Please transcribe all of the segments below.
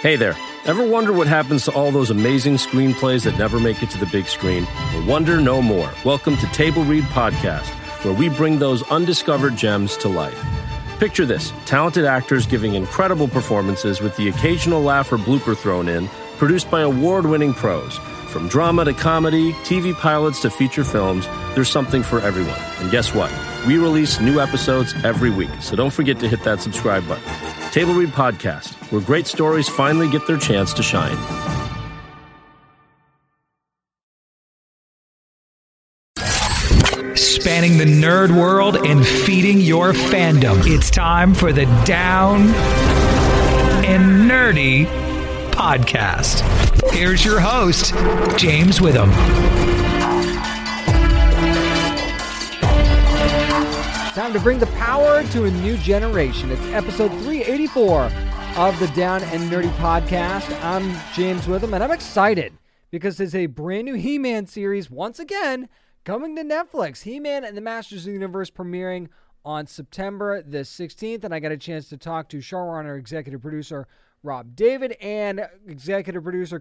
Hey there. Ever wonder what happens to all those amazing screenplays that never make it to the big screen? Well, wonder no more. Welcome to Table Read Podcast, where we bring those undiscovered gems to life. Picture this, talented actors giving incredible performances with the occasional laugh or blooper thrown in, produced by award-winning pros. From drama to comedy, TV pilots to feature films, there's something for everyone. And guess what? We release new episodes every week, so don't forget to hit that subscribe button. Table Read Podcast, where great stories finally get their chance to shine. Spanning the nerd world and feeding your fandom. It's time for the Down and Nerdy Podcast. Here's your host, James Witham. Time to bring the power to a new generation. It's episode 384 of the Down and Nerdy Podcast. I'm James Witham, and I'm excited because there's a brand new He-Man series once again coming to Netflix. He-Man and the Masters of the Universe premiering on September the 16th, and I got a chance to talk to showrunner, executive producer Rob David, and co-executive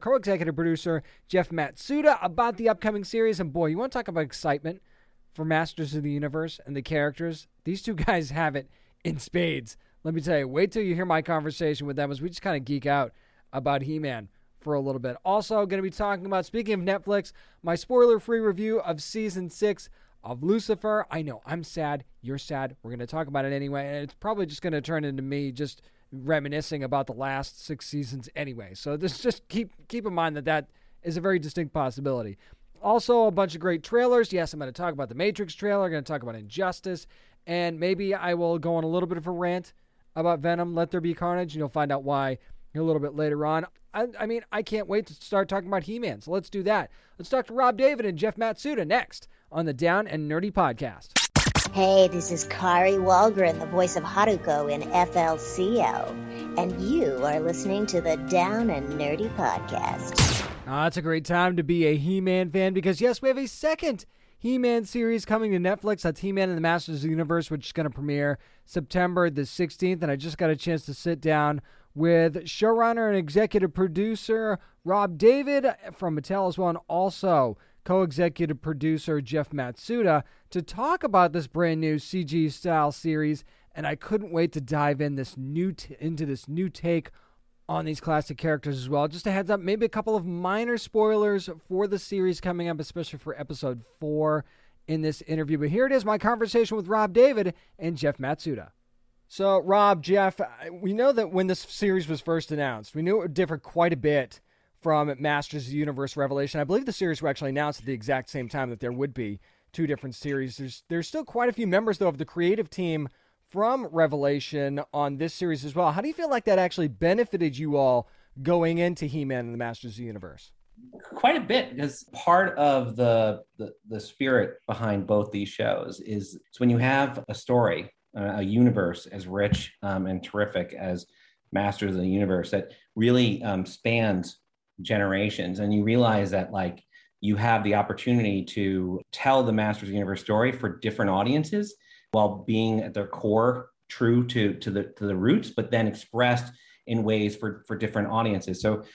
producer Jeff Matsuda about the upcoming series. And boy, you want to talk about excitement for Masters of the Universe and the characters? These two guys have it in spades. Let me tell you, wait till you hear my conversation with them as we just kind of geek out about He-Man for a little bit. Also, going to be talking about, speaking of Netflix, my spoiler-free review of Season 6 of Lucifer. I know, I'm sad. You're sad. We're going to talk about it anyway, and it's probably just going to turn into me just reminiscing about the last 6 seasons anyway. So this just keep in mind that is a very distinct possibility. Also, a bunch of great trailers. Yes, I'm going to talk about the Matrix trailer. I'm going to talk about Injustice. And maybe I will go on a little bit of a rant about Venom, Let There Be Carnage. And you'll find out why a little bit later on. I mean, I can't wait to start talking about He-Man. So let's do that. Let's talk to Rob David and Jeff Matsuda next on the Down and Nerdy Podcast. Hey, this is Kari Wahlgren, the voice of Haruko in FLCL. And you are listening to the Down and Nerdy Podcast. It's a great time to be a He-Man fan because, yes, we have a second He-Man series coming to Netflix. That's He-Man and the Masters of the Universe, which is going to premiere September the 16th. And I just got a chance to sit down with showrunner and executive producer Rob David from Mattel as well, and also co-executive producer Jeff Matsuda to talk about this brand new CG-style series. And I couldn't wait to dive in into this new take on these classic characters as well. Just a heads up, maybe a couple of minor spoilers for the series coming up, especially for episode 4 in this interview. But here it is, my conversation with Rob David and Jeff Matsuda. So, Rob, Jeff, we know that when this series was first announced, we knew it would differ quite a bit from Masters of the Universe Revelation. I believe the series were actually announced at the exact same time that there would be two different series. There's still quite a few members, though, of the creative team from Revelation on this series as well. How do you feel like that actually benefited you all going into He-Man and the Masters of the Universe? Quite a bit, because part of the spirit behind both these shows is when you have a story, a universe as rich and terrific as Masters of the Universe that really spans generations, and you realize that like you have the opportunity to tell the Masters of the Universe story for different audiences, while being at their core true to the roots, but then expressed in ways for different audiences. So,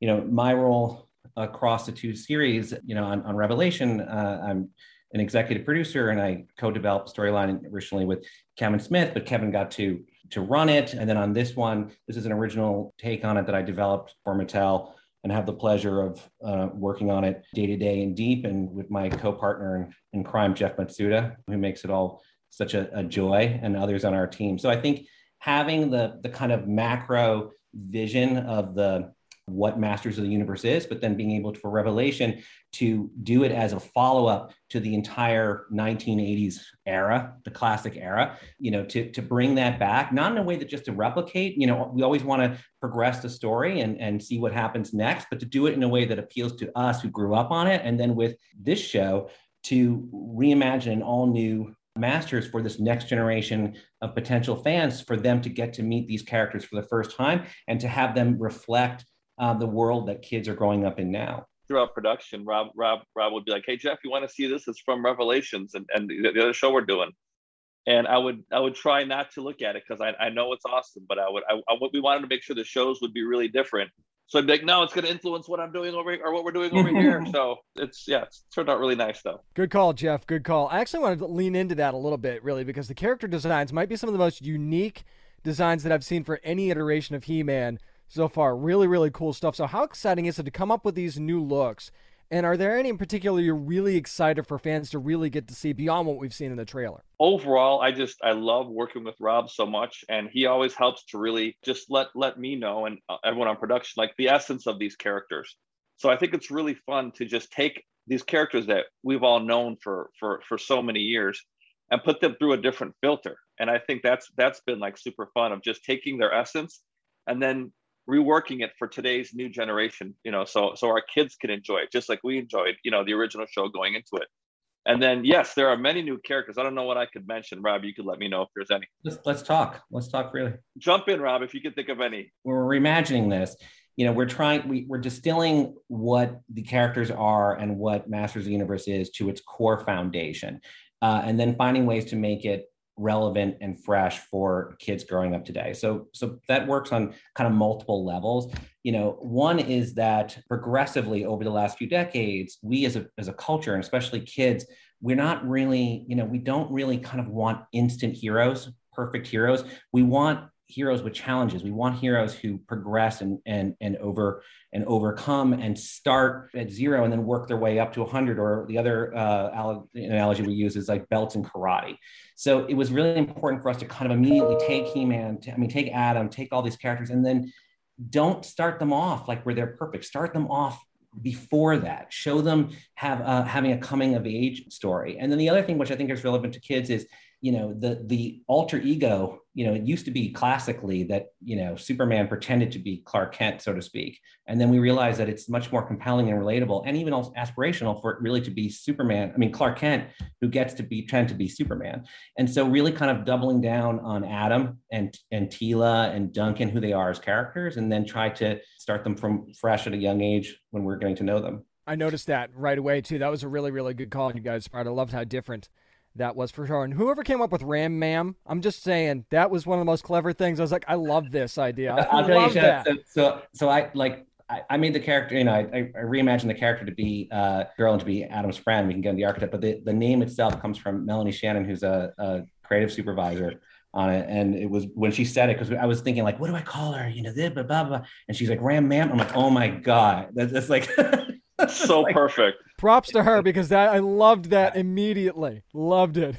my role across the two series, on Revelation, I'm an executive producer, and I co-developed storyline originally with Kevin Smith, but Kevin got to run it. And then on this one, this is an original take on it that I developed for Mattel, and have the pleasure of working on it day to day and deep, and with my co-partner in crime, Jeff Matsuda, who makes it all such a joy, and others on our team. So I think having the kind of macro vision of what Masters of the Universe is, but then being able to, for Revelation, to do it as a follow-up to the entire 1980s era, the classic era, to bring that back, not in a way that just to replicate, we always want to progress the story and see what happens next, but to do it in a way that appeals to us who grew up on it. And then with this show, to reimagine an all new Masters for this next generation of potential fans, for them to get to meet these characters for the first time and to have them reflect the world that kids are growing up in now. Throughout production, Rob would be like, "Hey Jeff, you want to see this? It's from Revelations and the other show we're doing." And I would try not to look at it because I know it's awesome, but we wanted to make sure the shows would be really different. So I'd be like, no, it's going to influence what I'm doing over here or what we're doing over here. So it's turned out really nice though. Good call, Jeff. Good call. I actually wanted to lean into that a little bit, really, because the character designs might be some of the most unique designs that I've seen for any iteration of He-Man so far. Really, really cool stuff. So how exciting is it to come up with these new looks? And are there any in particular you're really excited for fans to really get to see beyond what we've seen in the trailer? Overall, I love working with Rob so much, and he always helps to really just let me know and everyone on production like the essence of these characters. So I think it's really fun to just take these characters that we've all known for so many years and put them through a different filter. And I think that's been like super fun of just taking their essence and then reworking it for today's new generation, so our kids can enjoy it just like we enjoyed, the original show going into it. And then, yes, there are many new characters. I don't know what I could mention. Rob, you could let me know if there's any. Let's talk. Let's talk really. Jump in, Rob, if you can think of any. We're reimagining this. We're distilling what the characters are and what Masters of the Universe is to its core foundation, and then finding ways to make it relevant and fresh for kids growing up today. So that works on kind of multiple levels. One is that progressively over the last few decades, we as a culture, and especially kids, we're not really, we don't really kind of want instant heroes, perfect heroes. We want heroes with challenges. We want heroes who progress and overcome and start at 0 and then work their way up to 100. Or the other analogy we use is like belts in karate. So it was really important for us to kind of immediately take He-Man, take Adam, take all these characters, and then don't start them off like where they're perfect. Start them off before that. Show them having a coming of age story. And then the other thing, which I think is relevant to kids, is the alter ego. It used to be classically that Superman pretended to be Clark Kent, so to speak, and then we realized that it's much more compelling and relatable, and even aspirational for it really to be Clark Kent, who gets to pretend to be Superman. And so really kind of doubling down on Adam and Teela and Duncan, who they are as characters, and then try to start them from fresh at a young age when we're getting to know them. I noticed that right away too. That was a really, really good call, you guys. I loved how different that was for sure. And whoever came up with Ram Mam, I'm just saying that was one of the most clever things. I was like, I love this idea. I'll tell you that. So I made the character, I reimagined the character to be a girl and to be Adam's friend. We can get in the archetype, but the name itself comes from Melanie Shannon, who's a creative supervisor on it. And it was when she said it, because I was thinking like, what do I call her? Blah, blah, blah. And she's like, Ram Mam. I'm like, oh my God. That's like... so like, perfect. Props to her, because I loved that immediately. Loved it.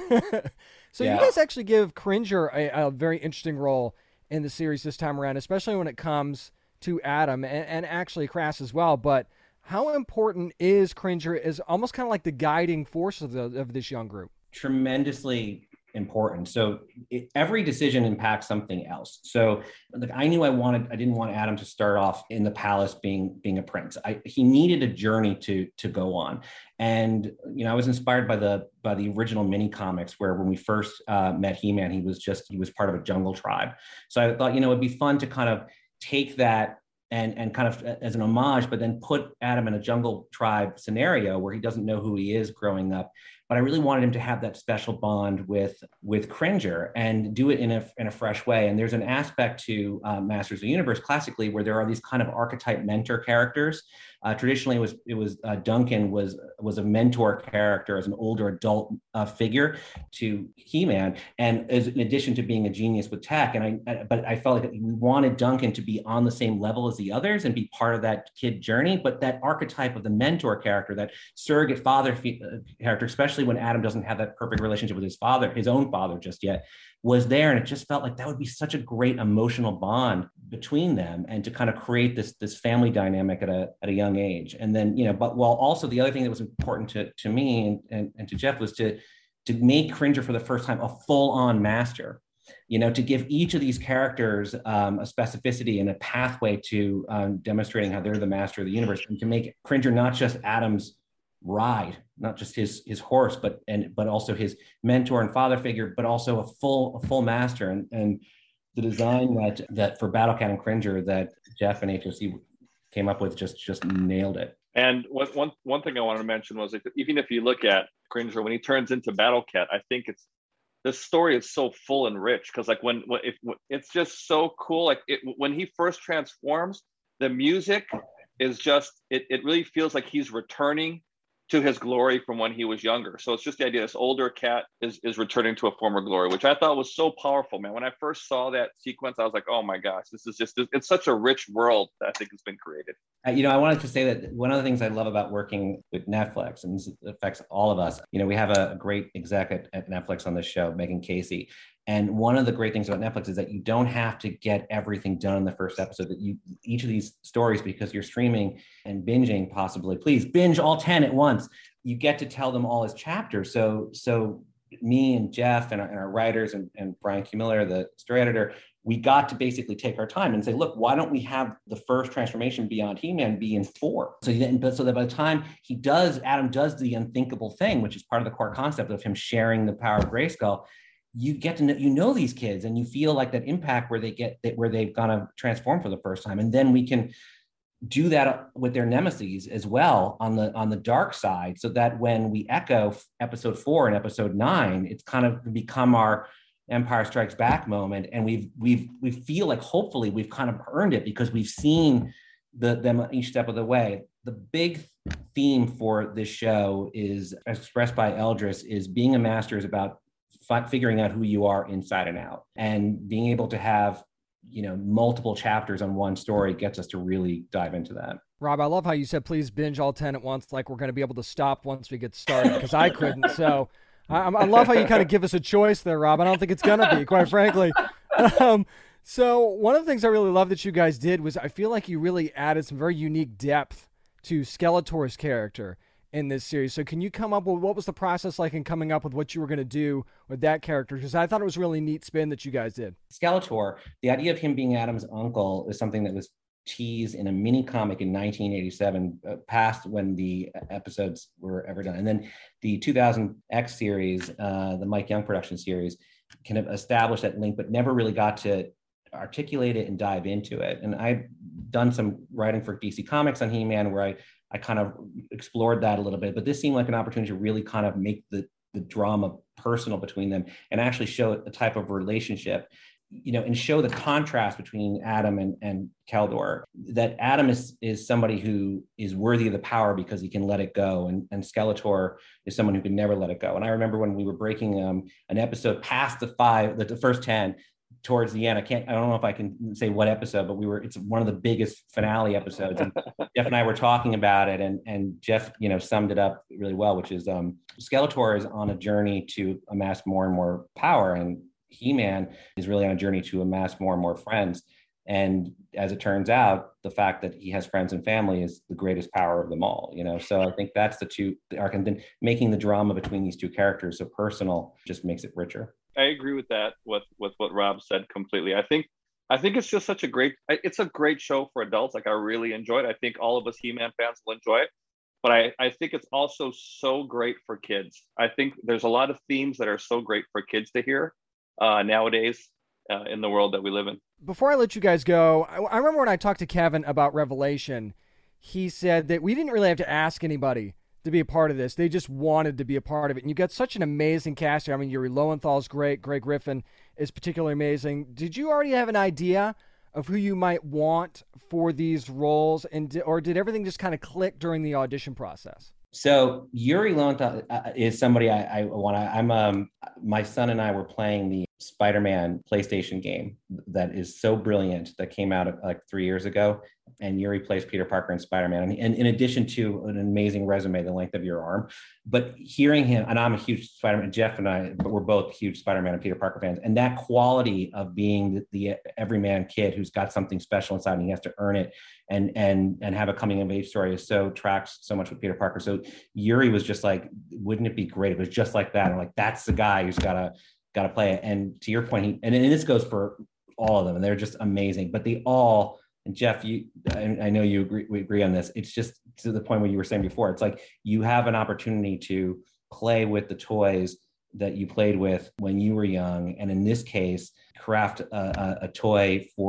So you guys actually give Cringer a very interesting role in the series this time around, especially when it comes to Adam and actually Crass as well. But how important is Cringer as almost kind of like the guiding force of this young group? Tremendously important. So every decision impacts something else. So like I knew I didn't want Adam to start off in the palace being a prince. He needed a journey to go on. And, I was inspired by the original mini comics, where when we first met He-Man, he was part of a jungle tribe. So I thought, it'd be fun to kind of take that and kind of as an homage, but then put Adam in a jungle tribe scenario where he doesn't know who he is growing up. But I really wanted him to have that special bond with Cringer and do it in a fresh way. And there's an aspect to Masters of the Universe classically where there are these kind of archetype mentor characters. Traditionally, it was Duncan was a mentor character as an older adult figure to He-Man, and in addition to being a genius with tech. But I felt like we wanted Duncan to be on the same level as the others and be part of that kid journey. But that archetype of the mentor character, that surrogate father character, especially when Adam doesn't have that perfect relationship with his own father just yet, was there. And it just felt like that would be such a great emotional bond between them, and to kind of create this family dynamic at a young age. And then, but while also the other thing that was important to me and to Jeff was to make Cringer for the first time a full-on master, to give each of these characters a specificity and a pathway to demonstrating how they're the master of the universe, and to make Cringer not just Adam's ride, not just his horse, but also his mentor and father figure, but also a full master. And the design that for Battle Cat and Cringer that Jeff and HOC came up with just nailed it. And one thing I wanted to mention was, even if you look at Cringer when he turns into Battle Cat, I think this story is so full and rich, because like it's just so cool. Like when he first transforms, the music is just, it really feels like he's returning to his glory from when he was younger. So it's just the idea this older cat is returning to a former glory, which I thought was so powerful, man. When I first saw that sequence, I was like, oh my gosh, it's such a rich world that I think has been created. I wanted to say that one of the things I love about working with Netflix, and this affects all of us, we have a great exec at Netflix on this show, Megan Casey. And one of the great things about Netflix is that you don't have to get everything done in the first episode. That each of these stories, because you're streaming and binging, possibly, please binge all 10 at once. You get to tell them all as chapters. So me and Jeff and our writers and Brian Q. Miller, the story editor, we got to basically take our time and say, look, why don't we have the first transformation beyond He-Man be in 4? So that by the time Adam does the unthinkable thing, which is part of the core concept of him sharing the power of Grayskull, you get to know these kids, and you feel like that impact where they've gonna transform for the first time. And then we can do that with their nemesis as well on the dark side, so that when we echo episode 4 and episode 9, it's kind of become our Empire Strikes Back moment. And we feel like hopefully we've kind of earned it, because we've seen them each step of the way. The big theme for this show is expressed by Eldris, is being a master is about figuring out who you are inside and out, and being able to have multiple chapters on one story gets us to really dive into that. Rob, I love how you said please binge all 10 at once, like we're going to be able to stop once we get started, because I couldn't. So I love how you kind of give us a choice there, Rob. I don't think it's going to be, quite frankly. So one of the things I really love that you guys did was, I feel like you really added some very unique depth to Skeletor's character in this series. So can you come up with what was the process like in coming up with what you were going to do with that character? Because I thought it was a really neat spin that you guys did. Skeletor, the idea of him being Adam's uncle is something that was teased in a mini comic in 1987, past when the episodes were ever done. And then the 2000 X series, the Mike Young production series, kind of established that link, but never really got to articulate it and dive into it. And I've done some writing for DC Comics on He-Man, where I kind of explored that a little bit, but this seemed like an opportunity to really kind of make the drama personal between them, and actually show a type of relationship, and show the contrast between Adam and Keldor, that Adam is somebody who is worthy of the power because he can let it go. And Skeletor is someone who can never let it go. And I remember when we were breaking an episode past the first 10, towards the end, I don't know if I can say what episode, but it's one of the biggest finale episodes. And Jeff and I were talking about it, and Jeff, summed it up really well, which is Skeletor is on a journey to amass more and more power, and He-Man is really on a journey to amass more and more friends. And as it turns out, the fact that he has friends and family is the greatest power of them all, So I think that's the arc, and then making the drama between these two characters so personal just makes it richer. I agree with that, with what Rob said completely. I think it's just it's a great show for adults. Like, I really enjoyed it. I think all of us He-Man fans will enjoy it. But I think it's also so great for kids. I think there's a lot of themes that are so great for kids to hear nowadays in the world that we live in. Before I let you guys go, I remember when I talked to Kevin about Revelation, he said that we didn't really have to ask anybody to be a part of this. They just wanted to be a part of it. And you got such an amazing cast here. I mean, Yuri Lowenthal's great. Greg Griffin is particularly amazing. Did you already have an idea of who you might want for these roles, or did everything just kind of click during the audition process? So Yuri Lowenthal is somebody I want. My son and I were playing the Spider-Man PlayStation game that is so brilliant, that came out like 3 years ago. And Yuri plays Peter Parker in Spider-Man. And in addition to an amazing resume, the length of your arm, but hearing him, and I'm a huge Spider-Man, Jeff and I, but we're both huge Spider-Man and Peter Parker fans. And that quality of being the everyman kid who's got something special inside and he has to earn it and have a coming of age story tracks so much with Peter Parker. So Yuri was just like, wouldn't it be great if it was just like that? And like, that's the guy who's got to play it. And to your point, and this goes for all of them, and they're just amazing, but they all, and Jeff, I know we agree on this. It's just to the point where you were saying before, it's like you have an opportunity to play with the toys that you played with when you were young. And in this case, craft a toy for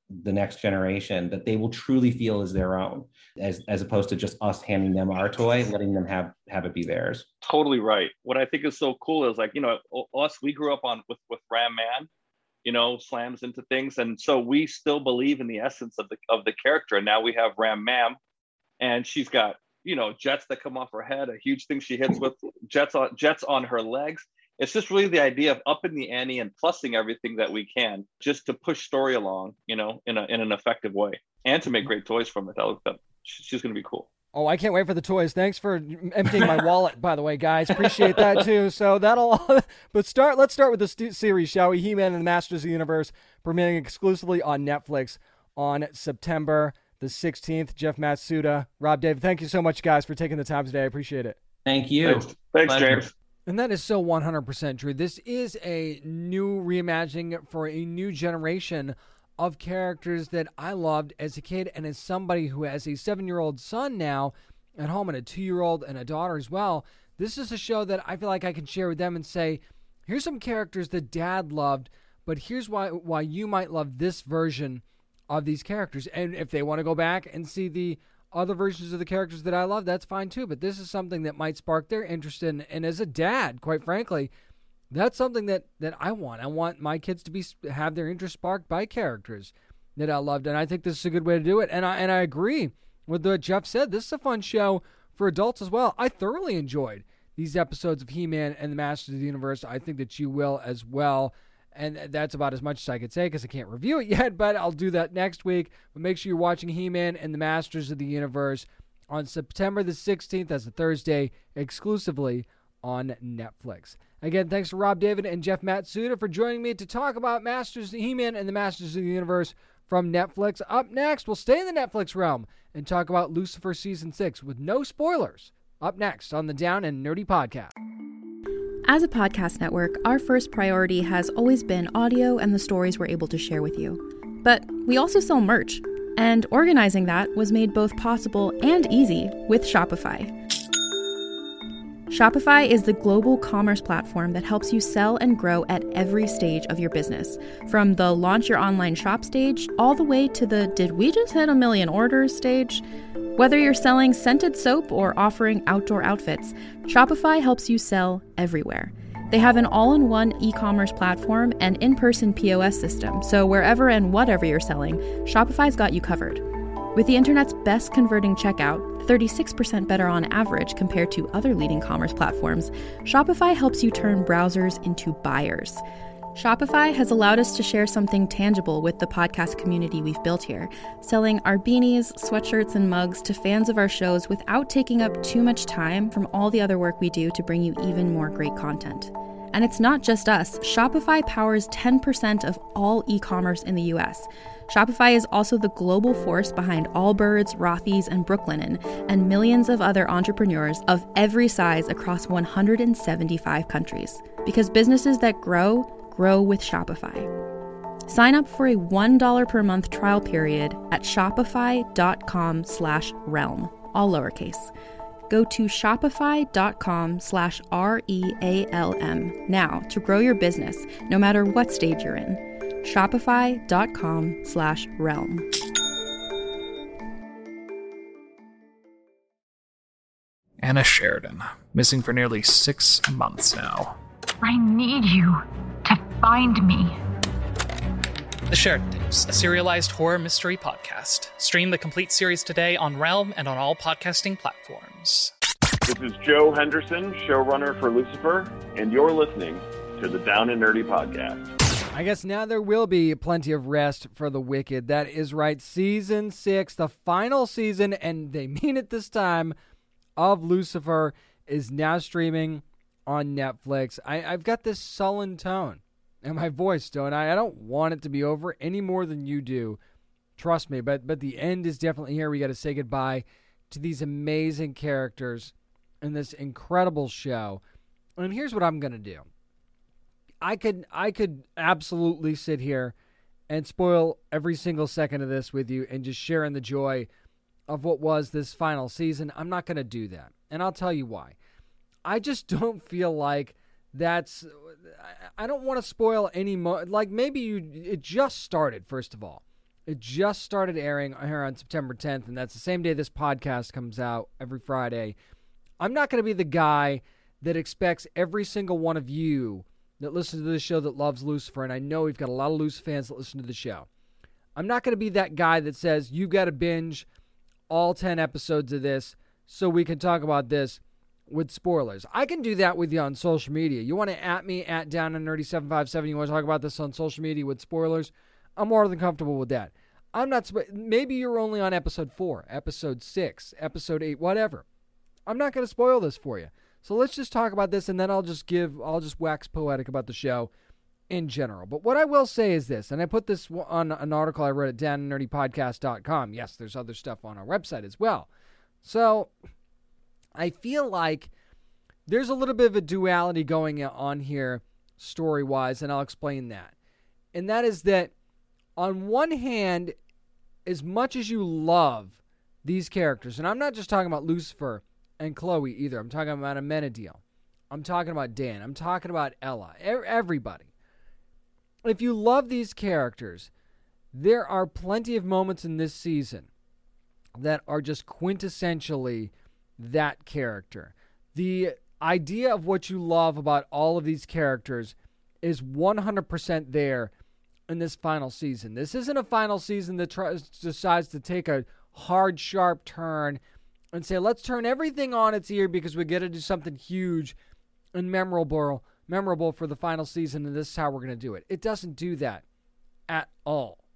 the next generation that they will truly feel as their own, as opposed to just us handing them our toy, letting them have it be theirs. Totally right. What I think is so cool is, like, you know, us, we grew up with Ram Man, you know, slams into things, and so we still believe in the essence of the character. And now we have Ram Mam, and she's got, you know, jets that come off her head, a huge thing she hits with, jets on her legs. It's just really the idea of upping the ante and plussing everything that we can, just to push story along, you know, in an effective way, and to make great toys from it. She's going to be cool. Oh, I can't wait for the toys. Thanks for emptying my wallet, by the way, guys. Appreciate that, too. So but let's start with the series, shall we? He-Man and the Masters of the Universe, premiering exclusively on Netflix on September the 16th. Jeff Matsuda, Rob David, thank you so much, guys, for taking the time today. I appreciate it. Thank you. Thanks, James. And that is so 100% true. This is a new reimagining for a new generation of characters that I loved as a kid, and as somebody who has a 7-year-old son now at home and a 2-year-old and a daughter as well. This is a show that I feel like I can share with them and say, here's some characters that Dad loved, but here's why you might love this version of these characters. And if they want to go back and see the other versions of the characters that I love, that's fine too. But this is something that might spark their interest in. And as a dad, quite frankly, that's something that I want. I want my kids to have their interest sparked by characters that I loved. And I think this is a good way to do it. And I agree with what Jeff said. This is a fun show for adults as well. I thoroughly enjoyed these episodes of He-Man and the Masters of the Universe. I think that you will as well. And that's about as much as I could say because I can't review it yet, but I'll do that next week. But make sure you're watching He-Man and the Masters of the Universe on September the 16th. That's a Thursday, exclusively on Netflix. Again, thanks to Rob David and Jeff Matsuda for joining me to talk about He-Man and the Masters of the Universe from Netflix. Up next, we'll stay in the Netflix realm and talk about Lucifer Season 6 with no spoilers. Up next on the Down and Nerdy Podcast. As a podcast network, our first priority has always been audio and the stories we're able to share with you. But we also sell merch, and organizing that was made both possible and easy with Shopify. Shopify is the global commerce platform that helps you sell and grow at every stage of your business, from the launch your online shop stage all the way to the did we just hit 1 million orders stage. Whether you're selling scented soap or offering outdoor outfits, Shopify helps you sell everywhere. They have an all-in-one e-commerce platform and in-person POS system, so wherever and whatever you're selling, Shopify's got you covered. With the internet's best converting checkout, 36% better on average compared to other leading commerce platforms, Shopify helps you turn browsers into buyers. Shopify has allowed us to share something tangible with the podcast community we've built here, selling our beanies, sweatshirts, and mugs to fans of our shows without taking up too much time from all the other work we do to bring you even more great content. And it's not just us. Shopify powers 10% of all e-commerce in the US. Shopify is also the global force behind Allbirds, Rothy's, and Brooklinen, and millions of other entrepreneurs of every size across 175 countries. Because businesses that grow with Shopify. Sign up for a $1 per month trial period at shopify.com/realm, all lowercase. Go to shopify.com/REALM now to grow your business, no matter what stage you're in. Shopify.com/realm. Anna Sheridan, missing for nearly 6 months now. I need you to find me. The Sheridan Tapes, a serialized horror mystery podcast. Stream the complete series today on Realm and on all podcasting platforms. This is Joe Henderson, showrunner for Lucifer, and you're listening to the Down and Nerdy Podcast. I guess now there will be plenty of rest for the wicked. That is right. Season 6, the final season, and they mean it this time, of Lucifer is now streaming on Netflix. I've got this sullen tone in my voice, don't I? I don't want it to be over any more than you do. Trust me, but the end is definitely here. We got to say goodbye to these amazing characters in this incredible show. And here's what I'm going to do. I could absolutely sit here and spoil every single second of this with you and just share in the joy of what was this final season. I'm not going to do that. And I'll tell you why. I just don't feel like I don't want to spoil any more. Like maybe it just started, first of all. It just started airing here on September 10th, and that's the same day this podcast comes out every Friday. I'm not going to be the guy that expects every single one of you that listens to this show that loves Lucifer, and I know we've got a lot of Lucifer fans that listen to the show. I'm not going to be that guy that says, you got to binge all 10 episodes of this so we can talk about this with spoilers. I can do that with you on social media. You want to at me, at DownandNerdy757, you want to talk about this on social media with spoilers? I'm more than comfortable with that. I'm not, maybe you're only on episode 4, episode 6, episode 8, whatever. I'm not going to spoil this for you. So let's just talk about this, and then I'll just wax poetic about the show in general. But what I will say is this, and I put this on an article I wrote at downandnerdypodcast.com. Yes, there's other stuff on our website as well. So I feel like there's a little bit of a duality going on here story-wise, and I'll explain that. And that is that on one hand, as much as you love these characters, and I'm not just talking about Lucifer and Chloe either. I'm talking about Amenadiel. I'm talking about Dan. I'm talking about Ella. Everybody. If you love these characters, there are plenty of moments in this season that are just quintessentially that character. The idea of what you love about all of these characters is 100% there in this final season. This isn't a final season that decides to take a hard, sharp turn and say, let's turn everything on its ear because we got to do something huge and memorable for the final season, and this is how we're going to do it. It doesn't do that at all.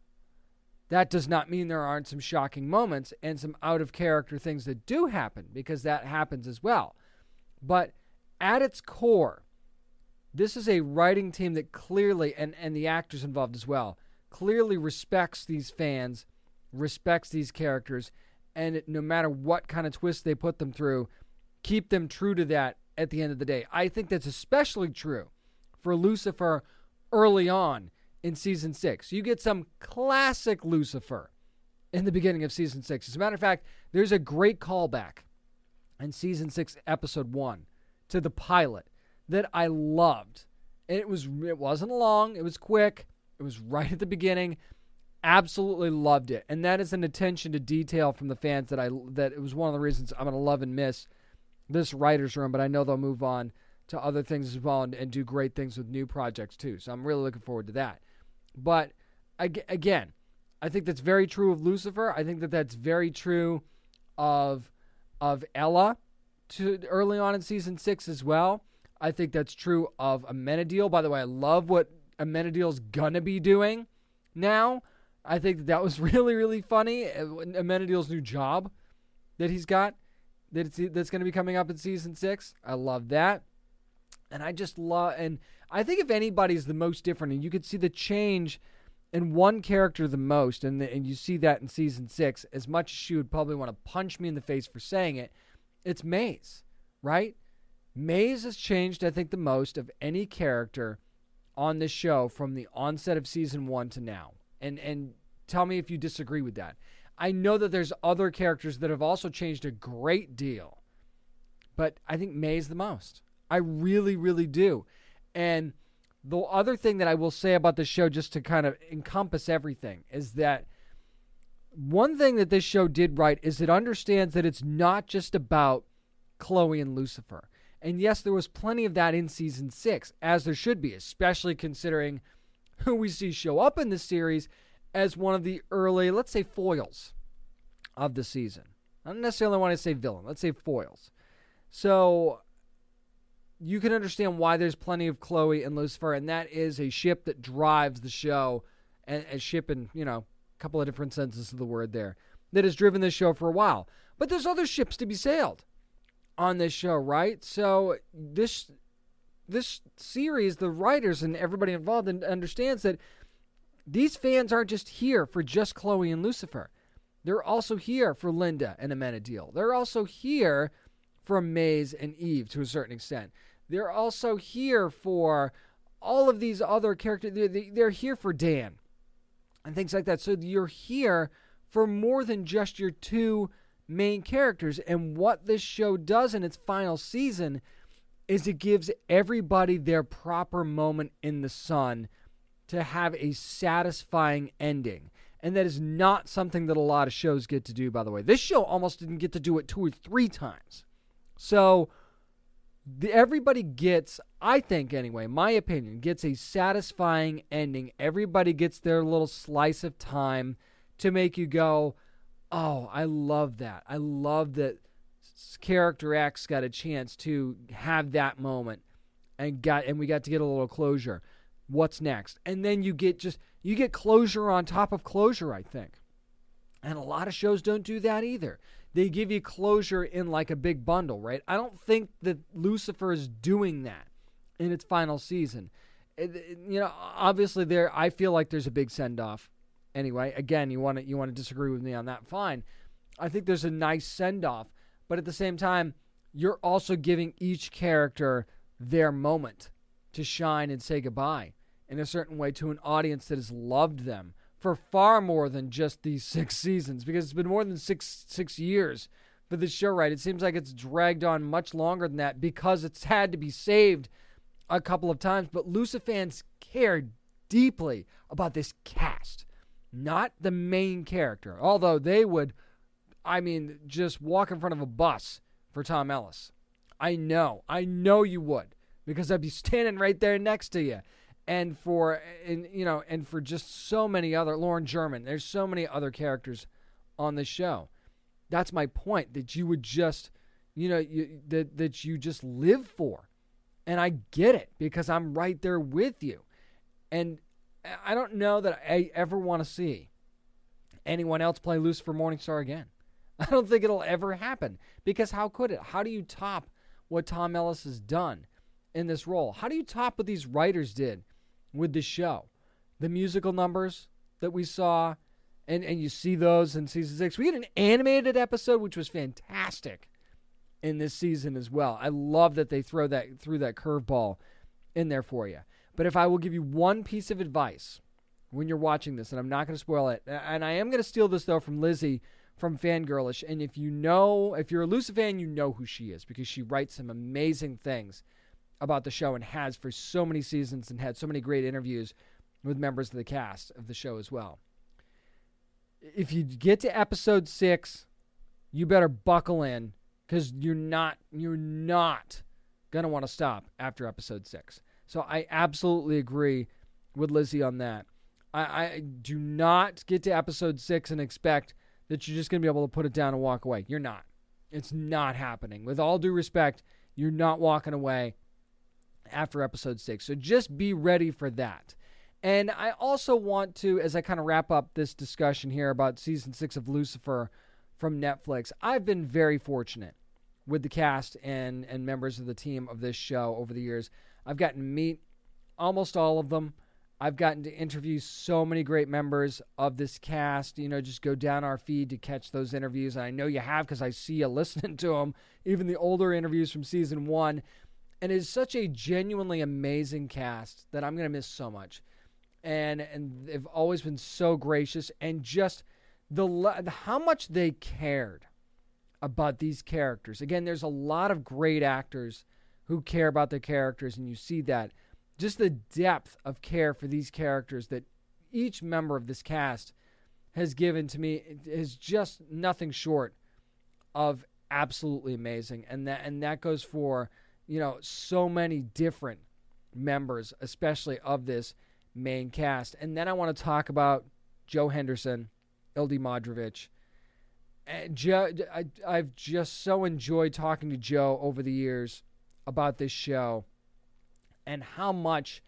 That does not mean there aren't some shocking moments and some out-of-character things that do happen, because that happens as well. But at its core, this is a writing team that clearly, and the actors involved as well, clearly respects these fans, respects these characters, and no matter what kind of twist they put them through, keep them true to that at the end of the day. I think that's especially true for Lucifer early on in Season 6. You get some classic Lucifer in the beginning of Season 6. As a matter of fact, there's a great callback in Season 6, Episode 1 to the pilot that I loved. And it wasn't long. It was quick. It was right at the beginning. Absolutely loved it. And that is an attention to detail from the fans that it was one of the reasons I'm going to love and miss this writer's room, but I know they'll move on to other things as well and do great things with new projects too. So I'm really looking forward to that. But again, I think that's very true of Lucifer. I think that's very true of Ella early on in Season 6 as well. I think that's true of Amenadiel. By the way, I love what Amenadiel's going to be doing now. I think that was really, really funny. Amenadiel's new job that he's got, that's going to be coming up in Season 6. I love that. And I just love, and I think if anybody's the most different, and you could see the change in one character the most, and you see that in Season 6, as much as she would probably want to punch me in the face for saying it, it's Maze, right? Maze has changed, I think, the most of any character on this show from the onset of Season 1 to now. And tell me if you disagree with that. I know that there's other characters that have also changed a great deal, but I think Maze the most. I really, really do. And the other thing that I will say about this show, just to kind of encompass everything, is that one thing that this show did right is it understands that it's not just about Chloe and Lucifer. And yes, there was plenty of that in Season 6, as there should be, especially considering who we see show up in this series as one of the early, let's say, foils of the season. I don't necessarily want to say villain. Let's say foils. So you can understand why there's plenty of Chloe and Lucifer, and that is a ship that drives the show, and a ship in, a couple of different senses of the word there, that has driven this show for a while. But there's other ships to be sailed on this show, right? So this series, the writers and everybody involved understands that these fans aren't just here for just Chloe and Lucifer. They're also here for Linda and Amenadiel. They're also here for Maze and Eve to a certain extent. They're also here for all of these other characters. They're here for Dan and things like that. So you're here for more than just your two main characters. And what this show does in its final season is it gives everybody their proper moment in the sun to have a satisfying ending. And that is not something that a lot of shows get to do, by the way. This show almost didn't get to do it 2 or 3 times. So everybody gets, I think anyway, my opinion, gets a satisfying ending. Everybody gets their little slice of time to make you go, oh, I love that. I love that character X got a chance to have that moment and we got to get a little closure. What's next? And then you get closure on top of closure, I think. And a lot of shows don't do that either. They give you closure in like a big bundle, right? I don't think that Lucifer is doing that in its final season. Obviously I feel like there's a big send-off. Anyway, again, you want to disagree with me on that, fine. I think there's a nice send-off, but at the same time, you're also giving each character their moment to shine and say goodbye in a certain way to an audience that has loved them for far more than just these 6 seasons, because it's been more than six years for this show, right? It seems like it's dragged on much longer than that because it's had to be saved a couple of times. But Lucifans cared deeply about this cast, not the main character, although they would, just walk in front of a bus for Tom Ellis. I know you would, because I'd be standing right there next to you. And for just so many other, Lauren German, there's so many other characters on the show. That's my point, that you would just, that you just live for. And I get it, because I'm right there with you. And I don't know that I ever want to see anyone else play Lucifer Morningstar again. I don't think it'll ever happen, because how could it? How do you top what Tom Ellis has done in this role? How do you top what these writers did with the show? The musical numbers that we saw, and you see those in season 6. We had an animated episode, which was fantastic in this season as well. I love that they threw that curveball in there for you. But if I will give you one piece of advice when you're watching this, and I'm not going to spoil it, and I am going to steal this, though, from Lizzie from Fangirlish, and if you're a Lucifer fan, you know who she is, because she writes some amazing things about the show and has for so many seasons and had so many great interviews with members of the cast of the show as well. If you get to episode 6, you better buckle in, because you're not going to want to stop after episode 6. So I absolutely agree with Lizzie on that. I do not get to episode 6 and expect that you're just going to be able to put it down and walk away. You're not. It's not happening. With all due respect, you're not walking away after episode 6. So just be ready for that. And I also want to, as I kind of wrap up this discussion here about season 6 of Lucifer from Netflix, I've been very fortunate with the cast and members of the team of this show over the years. I've gotten to meet almost all of them. I've gotten to interview so many great members of this cast. Just go down our feed to catch those interviews. And I know you have, because I see you listening to them, even the older interviews from season 1. And it's such a genuinely amazing cast that I'm going to miss so much. And they've always been so gracious, and just how much they cared about these characters. Again, there's a lot of great actors who care about their characters, and you see that. Just the depth of care for these characters that each member of this cast has given to me is just nothing short of absolutely amazing. And that goes for, so many different members, especially of this main cast. And then I want to talk about Joe Henderson, Ildi Modrovich. I've just so enjoyed talking to Joe over the years about this show, and how much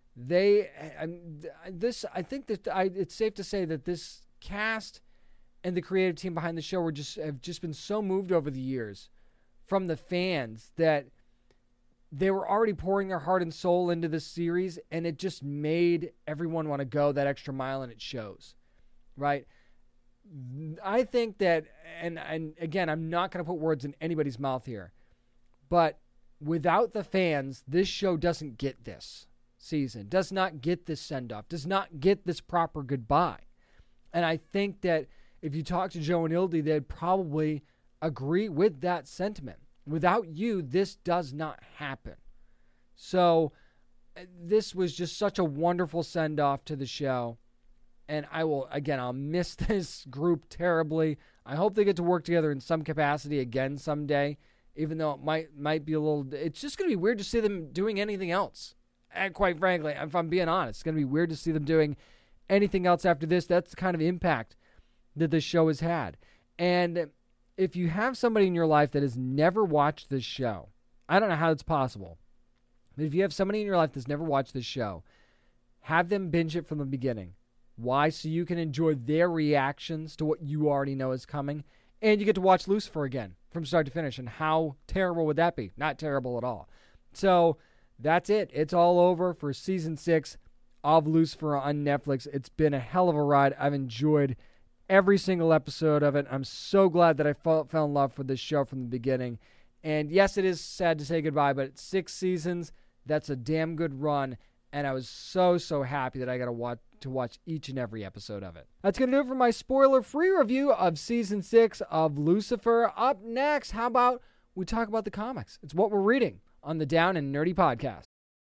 it's safe to say that this cast and the creative team behind the show have just been so moved over the years from the fans that they were already pouring their heart and soul into this series, and it just made everyone want to go that extra mile, and it shows, right? I think that, and again, I'm not going to put words in anybody's mouth here, but without the fans, this show doesn't get this season, does not get this send-off, does not get this proper goodbye. And I think that if you talk to Joe and Ildi, they'd probably agree with that sentiment. Without you, this does not happen. So this was just such a wonderful send-off to the show. And I'll miss this group terribly. I hope they get to work together in some capacity again someday, even though it might be a little, it's just going to be weird to see them doing anything else. And quite frankly, if I'm being honest, it's going to be weird to see them doing anything else after this. That's the kind of impact that this show has had. And if you have somebody in your life that has never watched this show, I don't know how it's possible, but if you have somebody in your life that's never watched this show, have them binge it from the beginning. Why? So you can enjoy their reactions to what you already know is coming, and you get to watch Lucifer again from start to finish. And how terrible would that be? Not terrible at all. So that's it. It's all over for season 6 of Lucifer on Netflix. It's been a hell of a ride. I've enjoyed every single episode of it. I'm so glad that I fell in love with this show from the beginning. And yes, it is sad to say goodbye, but it's 6 seasons. That's a damn good run. And I was so happy that I got to watch each and every episode of it. That's going to do it for my spoiler-free review of season 6 of Lucifer. Up next, how about we talk about the comics? It's what we're reading on the Down and Nerdy podcast.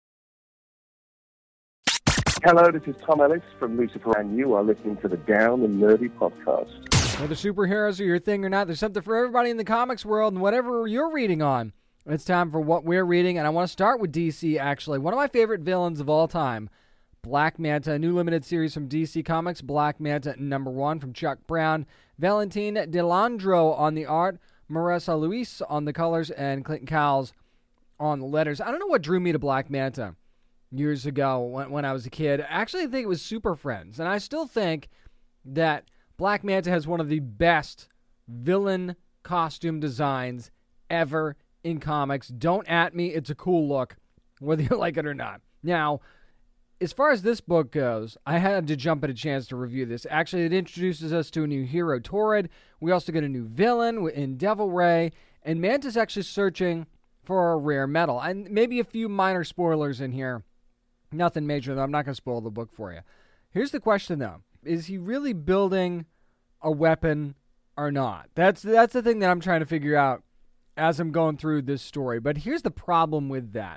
Hello, this is Tom Ellis from Lucifer, and you are listening to the Down and Nerdy podcast. Whether superheroes are your thing or not, there's something for everybody in the comics world, and whatever you're reading on, it's time for what we're reading. And I want to start with DC, actually. One of my favorite villains of all time, Black Manta, a new limited series from DC Comics, Black Manta #1 from Chuck Brown, Valentin Delandro on the art, Marissa Luis on the colors, and Clinton Cowles on the letters. I don't know what drew me to Black Manta years ago when I was a kid. Actually, I think it was Super Friends, and I still think that Black Manta has one of the best villain costume designs ever in comics. Don't at me, it's a cool look, whether you like it or not. Now, as far as this book goes, I had to jump at a chance to review this. Actually, it introduces us to a new hero, Torrid. We also get a new villain in Devil Ray, and Manta's actually searching for a rare metal. And maybe a few minor spoilers in here. Nothing major, though. I'm not going to spoil the book for you. Here's the question, though. Is he really building a weapon or not? That's the thing that I'm trying to figure out as I'm going through this story. But here's the problem with that.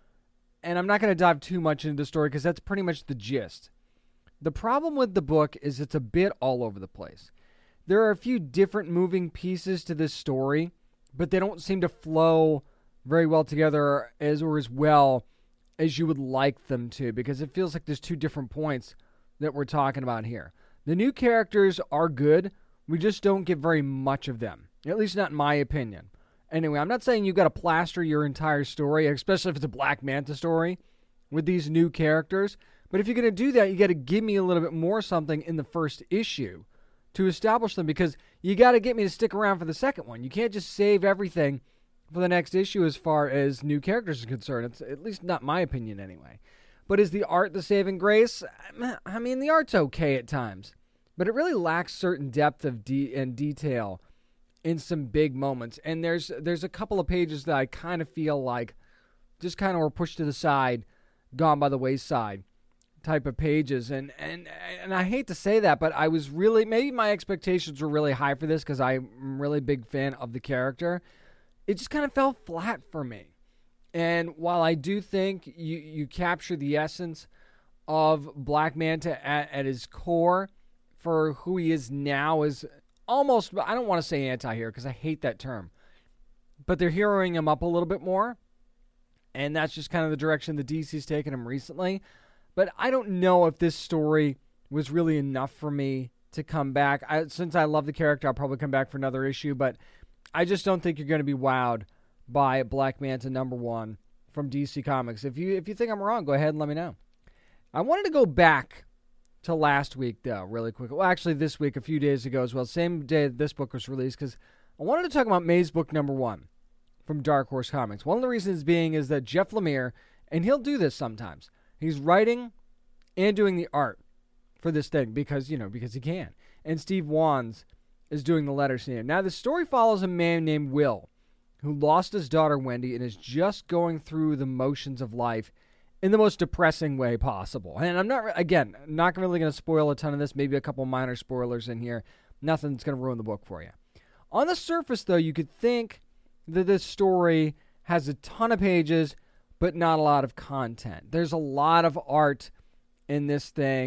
And I'm not going to dive too much into the story because that's pretty much the gist. The problem with the book is it's a bit all over the place. There are a few different moving pieces to this story, but they don't seem to flow very well together as well as you would like them to, because it feels like there's two different points that we're talking about here. The new characters are good. We just don't get very much of them, at least not in my opinion. Anyway, I'm not saying you've got to plaster your entire story, especially if it's a Black Manta story, with these new characters. But if you're going to do that, you got to give me a little bit more something in the first issue to establish them, because you got to get me to stick around for the second one. You can't just save everything for the next issue as far as new characters are concerned. It's at least not my opinion anyway. But is the art the saving grace? I mean, the art's okay at times, but it really lacks certain depth of and detail in some big moments. And there's a couple of pages that I kind of feel like just kind of were pushed to the side, gone by the wayside type of pages. And I hate to say that, but I was really, maybe my expectations were really high for this because I'm a really big fan of the character. It just kind of fell flat for me. And while I do think you capture the essence of Black Manta at his core for who he is now, is almost, I don't want to say anti-hero because I hate that term, but they're heroing him up a little bit more, and that's just kind of the direction the DC's taken him recently. But I don't know if this story was really enough for me to come back. Since I love the character, I'll probably come back for another issue, but I just don't think you're going to be wowed by Black Manta #1 from DC Comics. If you think I'm wrong, go ahead and let me know. I wanted to go back to last week, though, really quick. Well, actually, this week, a few days ago as well, same day that this book was released, because I wanted to talk about May's book #1 from Dark Horse Comics. One of the reasons being is that Jeff Lemire, and he'll do this sometimes, he's writing and doing the art for this thing because he can. And Steve Wands is doing the letters here. Now, the story follows a man named Will, who lost his daughter Wendy and is just going through the motions of life in the most depressing way possible. And I'm not really going to spoil a ton of this, maybe a couple minor spoilers in here. Nothing that's going to ruin the book for you. On the surface, though, you could think that this story has a ton of pages, but not a lot of content. There's a lot of art in this thing.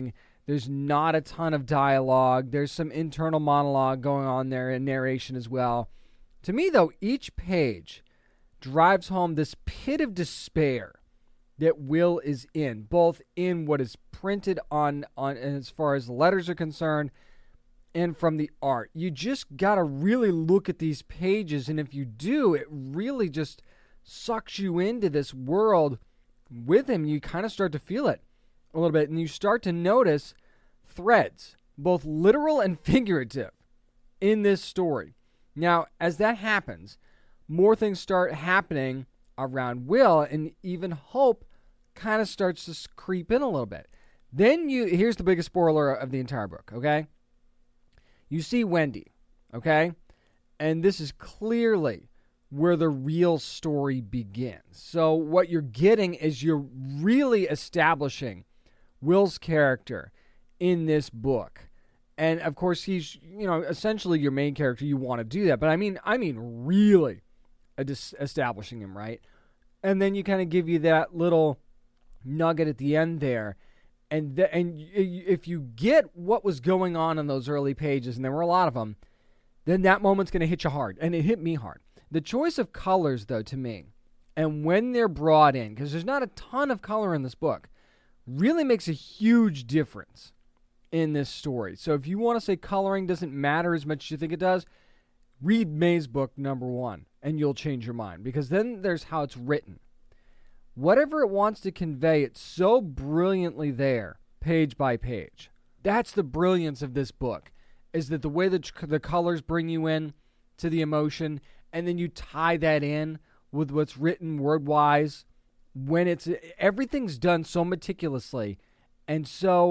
There's not a ton of dialogue. There's some internal monologue going on there and narration as well. To me, though, each page drives home this pit of despair that Will is in, both in what is printed on as far as the letters are concerned and from the art. You just got to really look at these pages, and if you do, it really just sucks you into this world with him. You kind of start to feel it a little bit, and you start to notice threads, both literal and figurative, in this story. Now, as that happens, more things start happening around Will, and even hope kind of starts to creep in a little bit. Then here's the biggest spoiler of the entire book, okay? You see Wendy, okay? And this is clearly where the real story begins. So what you're getting is you're really establishing Will's character in this book. And of course he's, essentially your main character. You want to do that, but I mean really establishing him, right? And then you kind of give you that little nugget at the end there. And if you get what was going on in those early pages, and there were a lot of them, then that moment's going to hit you hard. And it hit me hard. The choice of colors, though, to me, and when they're brought in, because there's not a ton of color in this book, really makes a huge difference in this story. So if you want to say coloring doesn't matter as much as you think it does, read May's book number 1, and you'll change your mind. Because then there's how it's written. Whatever it wants to convey, it's so brilliantly there, page by page. That's the brilliance of this book, is that the way that the colors bring you in to the emotion, and then you tie that in with what's written word-wise, when everything's done so meticulously and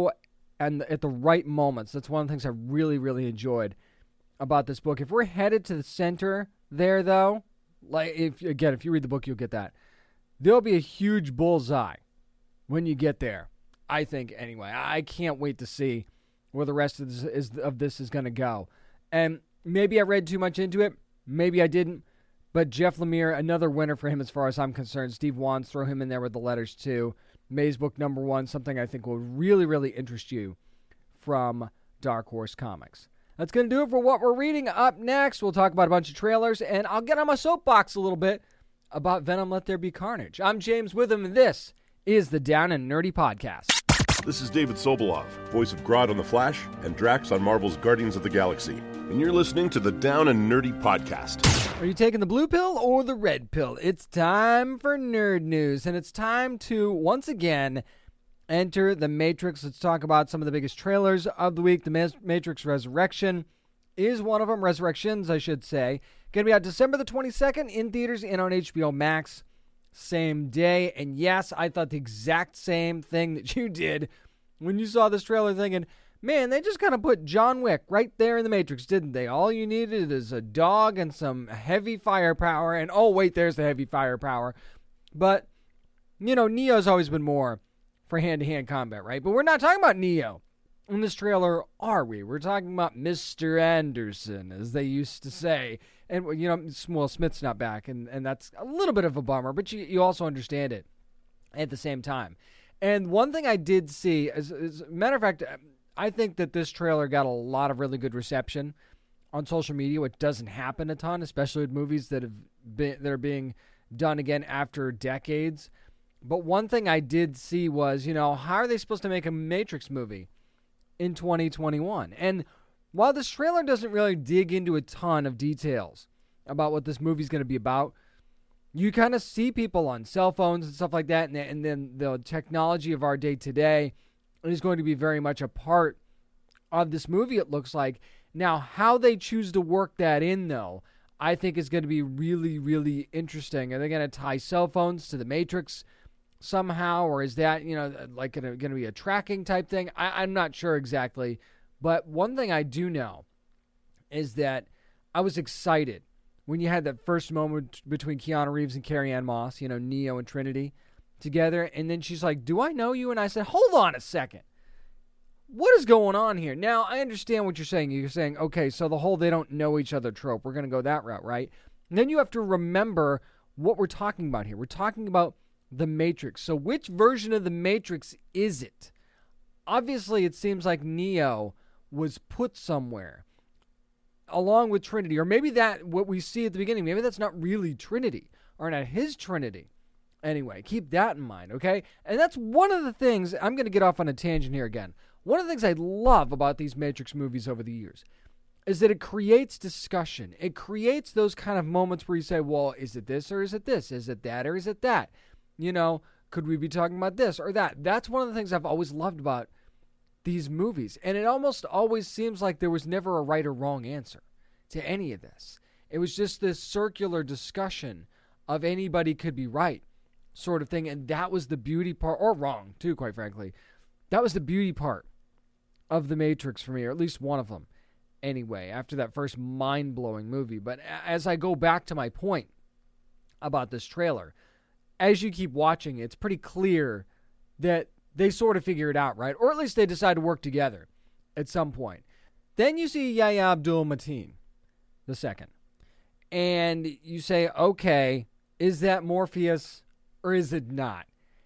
at the right moments. That's one of the things I really, really enjoyed about this book. If we're headed to the center there, though, like if you read the book, you'll get that. There'll be a huge bullseye when you get there, I think, anyway. I can't wait to see where the rest of this is going to go. And maybe I read too much into it. Maybe I didn't. But Jeff Lemire, another winner for him as far as I'm concerned. Steve Wands, throw him in there with the letters too. May's book number 1, something I think will really, really interest you from Dark Horse Comics. That's going to do it for what we're reading. Up next, we'll talk about a bunch of trailers, and I'll get on my soapbox a little bit about Venom Let There Be Carnage. I'm James Witham, and this is the Down and Nerdy Podcast. This is David Sobolov, voice of Grodd on The Flash and Drax on Marvel's Guardians of the Galaxy. And you're listening to the Down and Nerdy Podcast. Are you taking the blue pill or the red pill? It's time for nerd news, and it's time to, once again, enter the Matrix. Let's talk about some of the biggest trailers of the week. The Matrix Resurrection is one of them. Resurrections, I should say. Going to be out December the 22nd in theaters and on HBO Max same day. And yes, I thought the exact same thing that you did when you saw this trailer, thinking, man, they just kind of put John Wick right there in the Matrix, didn't they? All you needed is a dog and some heavy firepower. And oh, wait, there's the heavy firepower. But, Neo's always been more for hand-to-hand combat, right? But we're not talking about Neo in this trailer, are we? We're talking about Mr. Anderson, as they used to say. And, Will Smith's not back, and that's a little bit of a bummer, but you also understand it at the same time. And one thing I did see, as a matter of fact, I think that this trailer got a lot of really good reception on social media, which doesn't happen a ton, especially with movies that are being done again after decades. But one thing I did see was, how are they supposed to make a Matrix movie in 2021? And while this trailer doesn't really dig into a ton of details about what this movie's going to be about, you kind of see people on cell phones and stuff like that, and then the technology of our day today is going to be very much a part of this movie, it looks like. Now, how they choose to work that in, though, I think is going to be really, really interesting. Are they going to tie cell phones to the Matrix somehow, or is that, like going to be a tracking type thing? I'm not sure exactly. But one thing I do know is that I was excited when you had that first moment between Keanu Reeves and Carrie-Anne Moss, Neo and Trinity together. And then she's like, do I know you? And I said, hold on a second. What is going on here? Now, I understand what you're saying. You're saying, okay, so the whole they don't know each other trope, we're going to go that route, right? And then you have to remember what we're talking about here. We're talking about the Matrix. So which version of the Matrix is it? obviously it seems like Neo was put somewhere along with Trinity, or maybe that what we see at the beginning, maybe that's not really Trinity, or not his Trinity. Anyway, keep that in mind, okay? And that's one of the things, I'm going to get off on a tangent here again. One of the things I love about these Matrix movies over the years is that it creates discussion. It creates those kind of moments where you say, well, is it this or is it this? Is it that or is it that? You know, could we be talking about this or that? That's one of the things I've always loved about these movies. And it almost always seems like there was never a right or wrong answer to any of this. It was just this circular discussion of anybody could be right sort of thing. And that was the beauty part, or wrong too, quite frankly. That was the beauty part of The Matrix for me, or at least one of them. Anyway, after that first mind-blowing movie. But as I go back to my point about this trailer, as you keep watching, it's pretty clear that they sort of figure it out, right? Or at least they decide to work together at some point. Then you see Yahya Abdul-Mateen II. And you say, okay, is that Morpheus or is it not?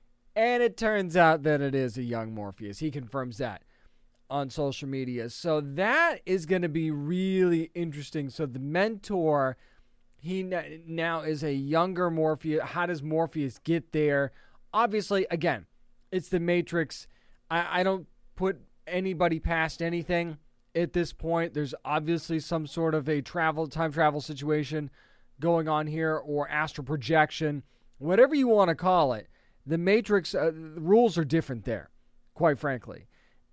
And it turns out that it is a young Morpheus. He confirms that on social media. So that is going to be really interesting. So the mentor, he now is a younger Morpheus. How does Morpheus get there? Obviously, again, it's the Matrix. I don't put anybody past anything at this point. There's obviously some sort of a time travel situation going on here, or astral projection, whatever you want to call it. The Matrix rules are different there, quite frankly.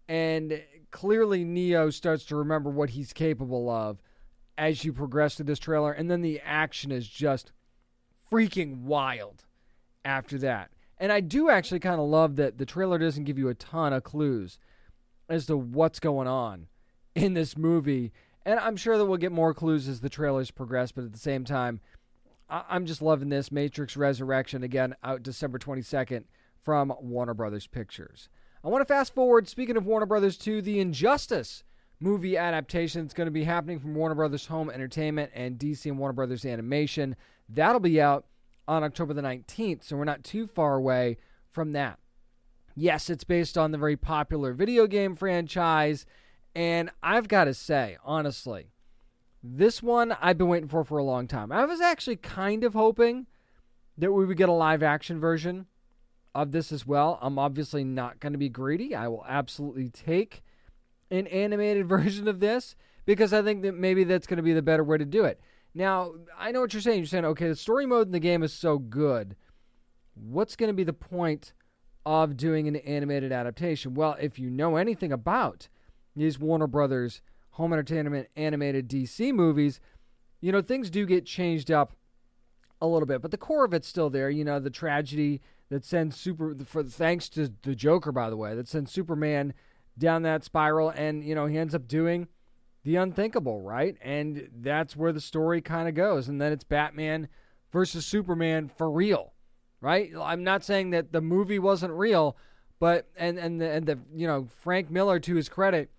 And clearly Neo starts to remember what he's capable of as you progress through this trailer. And then the action is just freaking wild after that. And I do actually kind of love that the trailer doesn't give you a ton of clues as to what's going on in this movie. And I'm sure that we'll get more clues as the trailers progress. But at the same time, I'm just loving this. Matrix Resurrection, again, out December 22nd from Warner Brothers Pictures. I want to fast forward, speaking of Warner Brothers, to the Injustice movie adaptation. It's going to be happening from Warner Brothers Home Entertainment and DC and Warner Brothers Animation. That'll be out on October the 19th, so we're not too far away from that. Yes, it's based on the very popular video game franchise, and I've got to say, honestly, this one I've been waiting for a long time. I was actually kind of hoping that we would get a live-action version of this as well. I'm obviously not going to be greedy. I will absolutely take an animated version of this because I think that maybe that's going to be the better way to do it. Now, I know what you're saying. You're saying, okay, the story mode in the game is so good. What's going to be the point of doing an animated adaptation? Well, if you know anything about these Warner Brothers Home Entertainment animated DC movies, you know, things do get changed up a little bit, but the core of it's still there. You know, the tragedy that sends thanks to the Joker, by the way, that sends Superman down that spiral, and, you know, he ends up doing the unthinkable, right? And that's where the story kind of goes. And then it's Batman versus Superman for real, right? I'm not saying that the movie wasn't real, but and the you know, Frank Miller, to his credit,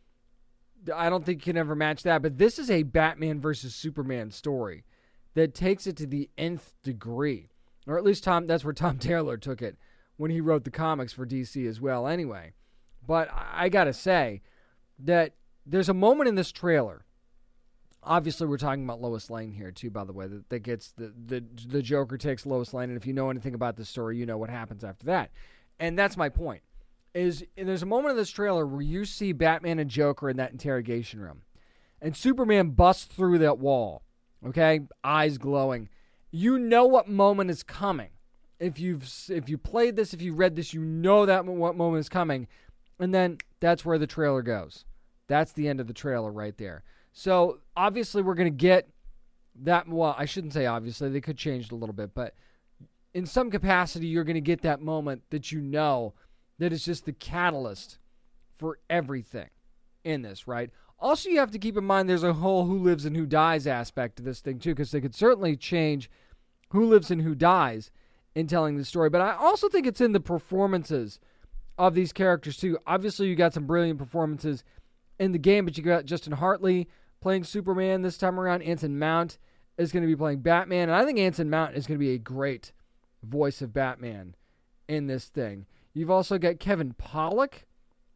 I don't think you can ever match that. But this is a Batman versus Superman story that takes it to the nth degree. Or at least that's where Tom Taylor took it when he wrote the comics for DC as well anyway. But I got to say that there's a moment in this trailer. Obviously, we're talking about Lois Lane here, too, by the way, that gets the Joker takes Lois Lane. And if you know anything about this story, you know what happens after that. And that's my point. There's a moment in this trailer where you see Batman and Joker in that interrogation room. And Superman busts through that wall. Okay? Eyes glowing. You know what moment is coming. If you played this, if you read this, you know that what moment is coming. And then that's where the trailer goes. That's the end of the trailer right there. So obviously we're going to get that. Well, I shouldn't say obviously. They could change it a little bit. But in some capacity, you're going to get that moment that you know that is just the catalyst for everything in this, right? Also, you have to keep in mind there's a whole who lives and who dies aspect to this thing, too, because they could certainly change who lives and who dies in telling the story. But I also think it's in the performances of these characters, too. Obviously, you got some brilliant performances in the game, but you got Justin Hartley playing Superman this time around. Anson Mount is going to be playing Batman, and I think Anson Mount is going to be a great voice of Batman in this thing. You've also got Kevin Pollak,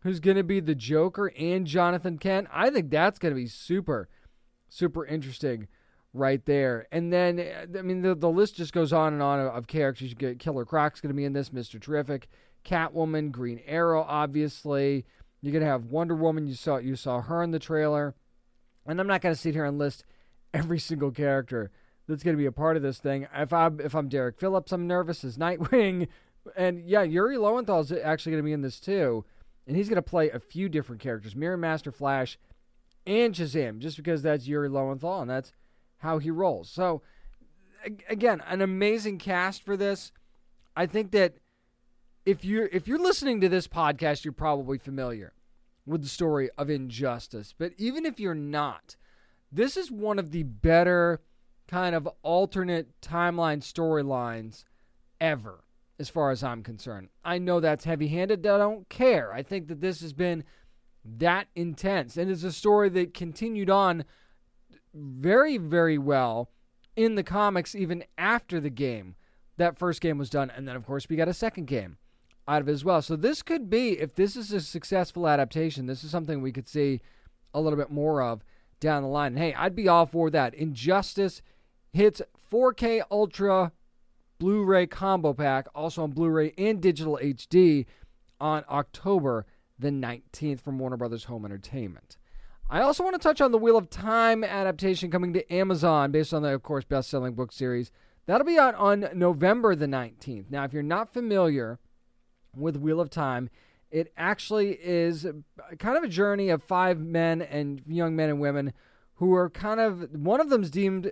who's going to be the Joker and Jonathan Kent. I think that's going to be super, super interesting right there. And then, I mean, the list just goes on and on of characters. You get Killer Croc's going to be in this, Mr. Terrific, Catwoman, Green Arrow, obviously. You're going to have Wonder Woman. You saw her in the trailer. And I'm not going to sit here and list every single character that's going to be a part of this thing. If I'm Derek Phillips, I'm nervous as Nightwing. And yeah, Yuri Lowenthal is actually going to be in this too. And he's going to play a few different characters, Mirror Master Flash and Shazam, just because that's Yuri Lowenthal and that's how he rolls. So, again, an amazing cast for this. I think that if you're listening to this podcast, you're probably familiar with the story of Injustice. But even if you're not, this is one of the better kind of alternate timeline storylines ever, as far as I'm concerned. I know that's heavy-handed. I don't care. I think that this has been that intense. And it's a story that continued on very, very well in the comics even after the game. That first game was done. And then, of course, we got a second game out of it as well. So this could be, if this is a successful adaptation, this is something we could see a little bit more of down the line. And hey, I'd be all for that. Injustice hits 4K Ultra Blu-ray combo pack, also on Blu-ray and digital HD on October the 19th from Warner Brothers Home Entertainment. I also want to touch on the Wheel of Time adaptation coming to Amazon based on the, of course, best-selling book series. That'll be out on November the 19th. Now, if you're not familiar with Wheel of Time, it actually is kind of a journey of 5 men and young men and women who are kind of, one of them's deemed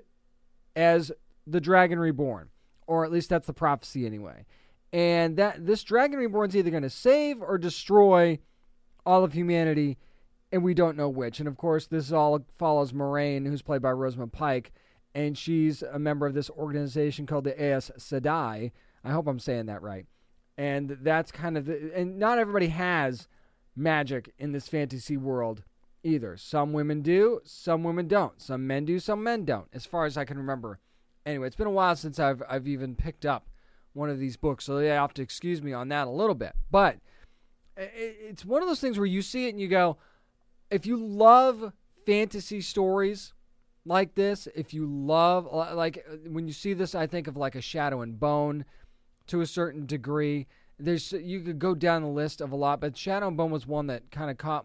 as the Dragon Reborn, or at least that's the prophecy anyway. And that this Dragon Reborn is either going to save or destroy all of humanity, and we don't know which. And of course, this all follows Moraine, who's played by Rosamund Pike, and she's a member of this organization called the Aes Sedai. I hope I'm saying that right. And that's kind of, and not everybody has magic in this fantasy world either. Some women do, some women don't. Some men do, some men don't, as far as I can remember. Anyway, it's been a while since I've even picked up one of these books, so you have to excuse me on that a little bit. But it's one of those things where you see it and you go, if you love fantasy stories like this, if you love, like, when you see this, I think of like a Shadow and Bone to a certain degree. You could go down the list of a lot, but Shadow and Bone was one that kind of caught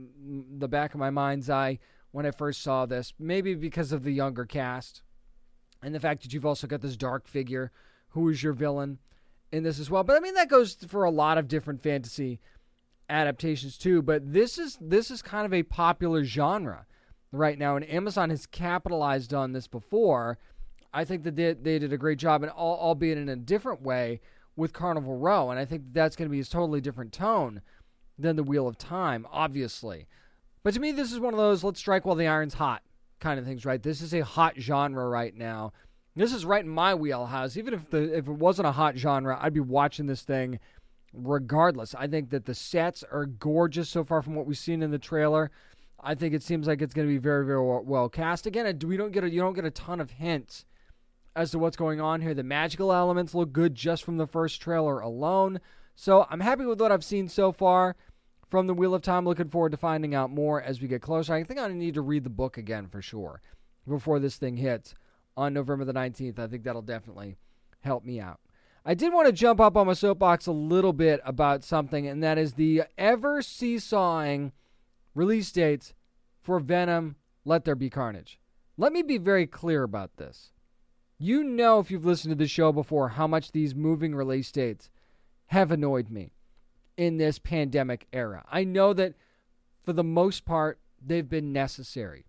the back of my mind's eye when I first saw this, maybe because of the younger cast and the fact that you've also got this dark figure who is your villain in this as well. But I mean, that goes for a lot of different fantasy adaptations too, but this is kind of a popular genre right now, and Amazon has capitalized on this before. I think that they did a great job, and albeit in a different way, with Carnival Row, and I think that's going to be a totally different tone than the Wheel of Time, obviously. But to me, this is one of those let's strike while the iron's hot kind of things, right? This is a hot genre right now. This is right in my wheelhouse. Even if it wasn't a hot genre, I'd be watching this thing regardless. I think that the sets are gorgeous so far from what we've seen in the trailer. I think it seems like it's going to be very, very well cast. Again, you don't get a ton of hints as to what's going on here. The magical elements look good just from the first trailer alone. So I'm happy with what I've seen so far from the Wheel of Time. Looking forward to finding out more as we get closer. I think I need to read the book again for sure before this thing hits on November the 19th. I think that'll definitely help me out. I did want to jump up on my soapbox a little bit about something, and that is the ever seesawing release dates for Venom, Let There Be Carnage. Let me be very clear about this. You know, if you've listened to the show before, how much these moving release dates have annoyed me in this pandemic era. I know that for the most part, they've been necessary.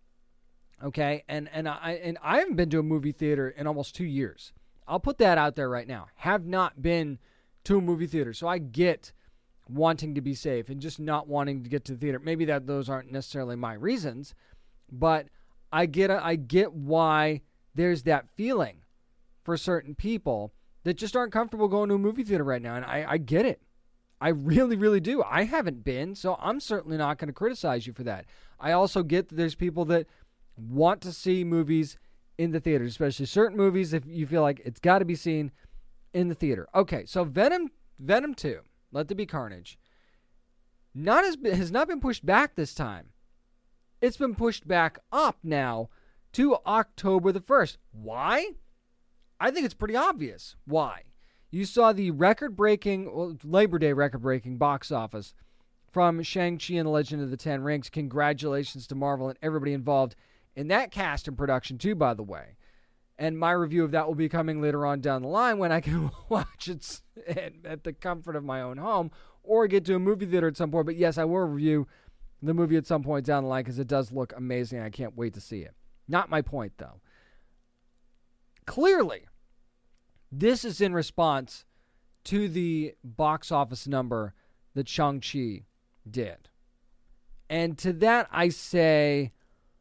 Okay? And I haven't been to a movie theater in almost 2 years. I'll put that out there right now. Have not been to a movie theater. So I get wanting to be safe and just not wanting to get to the theater. Maybe those aren't necessarily my reasons, but I get why there's that feeling for certain people that just aren't comfortable going to a movie theater right now. And I get it. I really, really do. I haven't been, so I'm certainly not going to criticize you for that. I also get that there's people that want to see movies in the theater, especially certain movies if you feel like it's got to be seen in the theater. Okay, so Venom 2, Let There Be Carnage. has not been pushed back this time. It's been pushed back up now to October the 1st. Why? I think it's pretty obvious why. You saw the Labor Day record-breaking box office from Shang-Chi and the Legend of the Ten Rings. Congratulations to Marvel and everybody involved in that cast and production too, by the way. And my review of that will be coming later on down the line when I can watch it at the comfort of my own home or get to a movie theater at some point. But yes, I will review the movie at some point down the line because it does look amazing. I can't wait to see it. Not my point, though. Clearly, this is in response to the box office number that Shang-Chi did. And to that I say,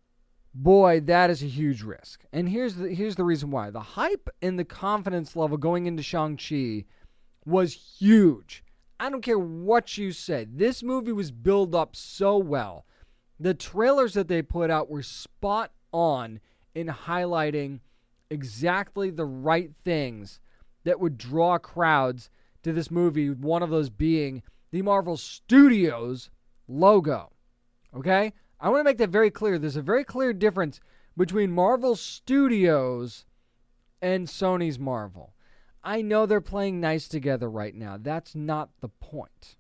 boy, that is a huge risk. And here's the reason why. The hype and the confidence level going into Shang-Chi was huge. I don't care what you say. This movie was built up so well. The trailers that they put out were spot on in highlighting exactly the right things that would draw crowds to this movie, one of those being the Marvel Studios logo. Okay? I want to make that very clear. There's a very clear difference between Marvel Studios and Sony's Marvel. I know they're playing nice together right now. That's not the point.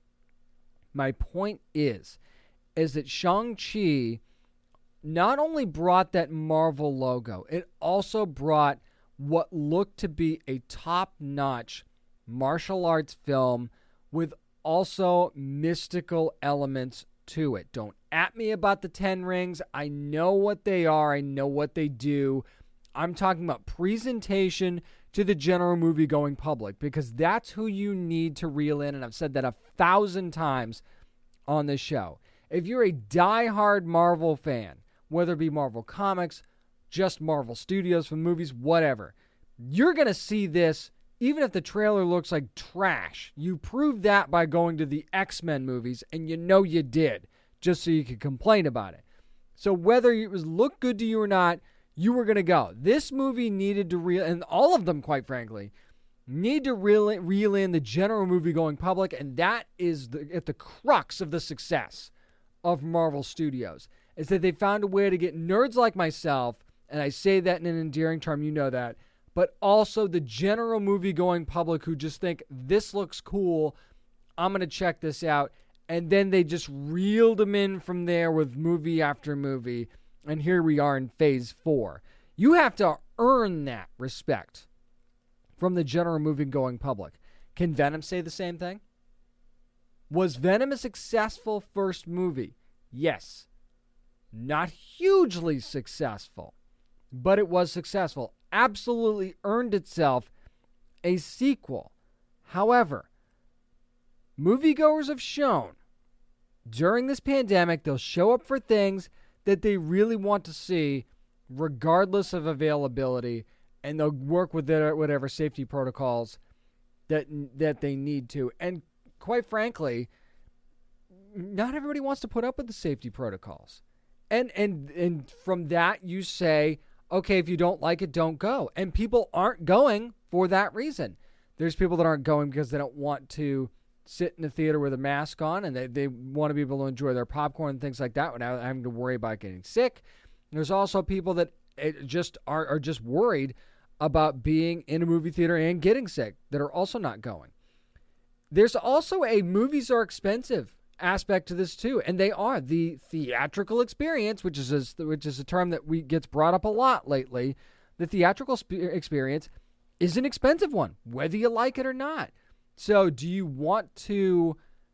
My point is that Shang-Chi not only brought that Marvel logo, it also brought what looked to be a top-notch martial arts film with also mystical elements to it. Don't at me about the Ten Rings. I know what they are. I know what they do. I'm talking about presentation to the general movie-going public because that's who you need to reel in, and I've said that 1,000 times on this show. If you're a die-hard Marvel fan, whether it be Marvel Comics, just Marvel Studios for movies, whatever, you're going to see this even if the trailer looks like trash. You proved that by going to the X-Men movies, and you know you did, just so you could complain about it. So whether it was look good to you or not, you were going to go. This movie needed to reel, and all of them, quite frankly, need to reel in the general movie-going public, and that is at the crux of the success of Marvel Studios, is that they found a way to get nerds like myself, and I say that in an endearing term, you know that, but also the general movie-going public who just think, this looks cool, I'm going to check this out, and then they just reeled them in from there with movie after movie, and here we are in phase 4. You have to earn that respect from the general movie-going public. Can Venom say the same thing? Was Venom a successful first movie? Yes. Not hugely successful, but it was successful. Absolutely earned itself a sequel. However, moviegoers have shown during this pandemic they'll show up for things that they really want to see regardless of availability, and they'll work with their whatever safety protocols that they need to. And quite frankly, not everybody wants to put up with the safety protocols. And from that you say, okay, if you don't like it, don't go. And people aren't going for that reason. There's people that aren't going because they don't want to sit in the theater with a mask on, and they want to be able to enjoy their popcorn and things like that without having to worry about getting sick. There's also people that just are just worried about being in a movie theater and getting sick that are also not going. There's also a movies are expensive aspect to this too, and they are. The theatrical experience, which is a term that gets brought up a lot lately, the theatrical experience is an expensive one, whether you like it or not. So do you want to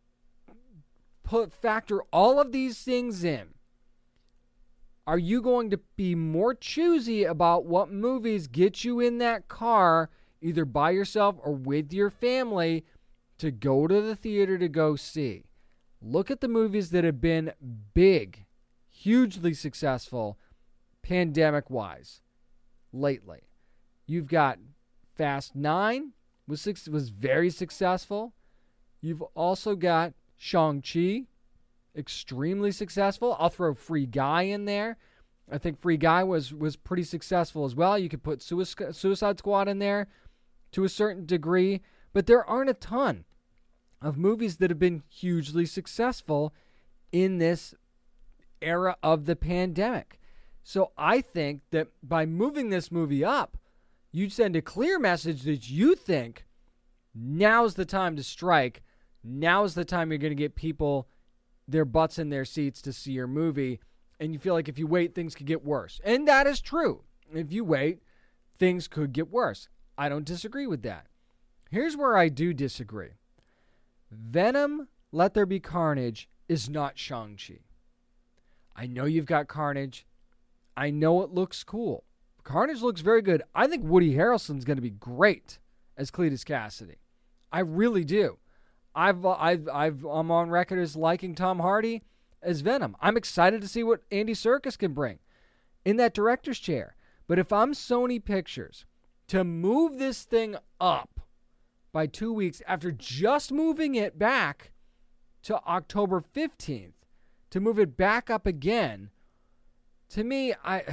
factor all of these things in? Are you going to be more choosy about what movies get you in that car, either by yourself or with your family, to go to the theater to go see? Look at the movies that have been big, hugely successful, pandemic-wise, lately. You've got Fast 9 was very successful. You've also got Shang-Chi, extremely successful. I'll throw Free Guy in there. I think Free Guy was pretty successful as well. You could put Suicide Squad in there to a certain degree, but there aren't a ton. of movies that have been hugely successful in this era of the pandemic. So I think that by moving this movie up, you send a clear message that you think now's the time to strike. Now's the time you're going to get people their butts in their seats to see your movie. And you feel like if you wait, things could get worse. And that is true. If you wait, things could get worse. I don't disagree with that. Here's where I do disagree. Venom, Let There Be Carnage is not Shang-Chi. I know you've got Carnage. I know it looks cool. Carnage looks very good. I think Woody Harrelson's going to be great as Cletus Cassidy. I really do. I'm on record as liking Tom Hardy as Venom. I'm excited to see what Andy Serkis can bring in that director's chair. But if I'm Sony Pictures, to move this thing up by 2 weeks after just moving it back to October 15th, to move it back up again, to me,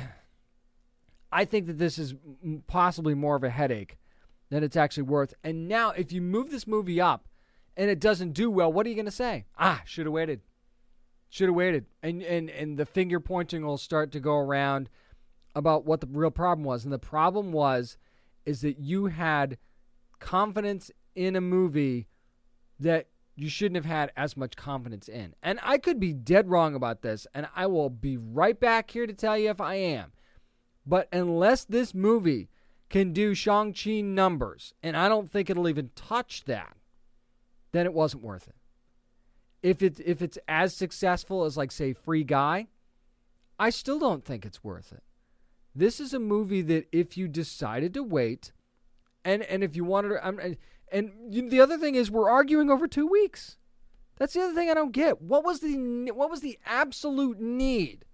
I think that this is possibly more of a headache than it's actually worth. And now, if you move this movie up and it doesn't do well, what are you going to say? Should have waited. Should have waited. And the finger pointing will start to go around about what the real problem was. And the problem is that you had confidence in a movie that you shouldn't have had as much confidence in. And I could be dead wrong about this, and I will be right back here to tell you if I am. But unless this movie can do Shang-Chi numbers, and I don't think it'll even touch that, then it wasn't worth it. If it's as successful as, like, say, Free Guy, I still don't think it's worth it. This is a movie that if you decided to wait, and if you wanted to... the other thing is we're arguing over 2 weeks. That's the other thing I don't get. What was the absolute need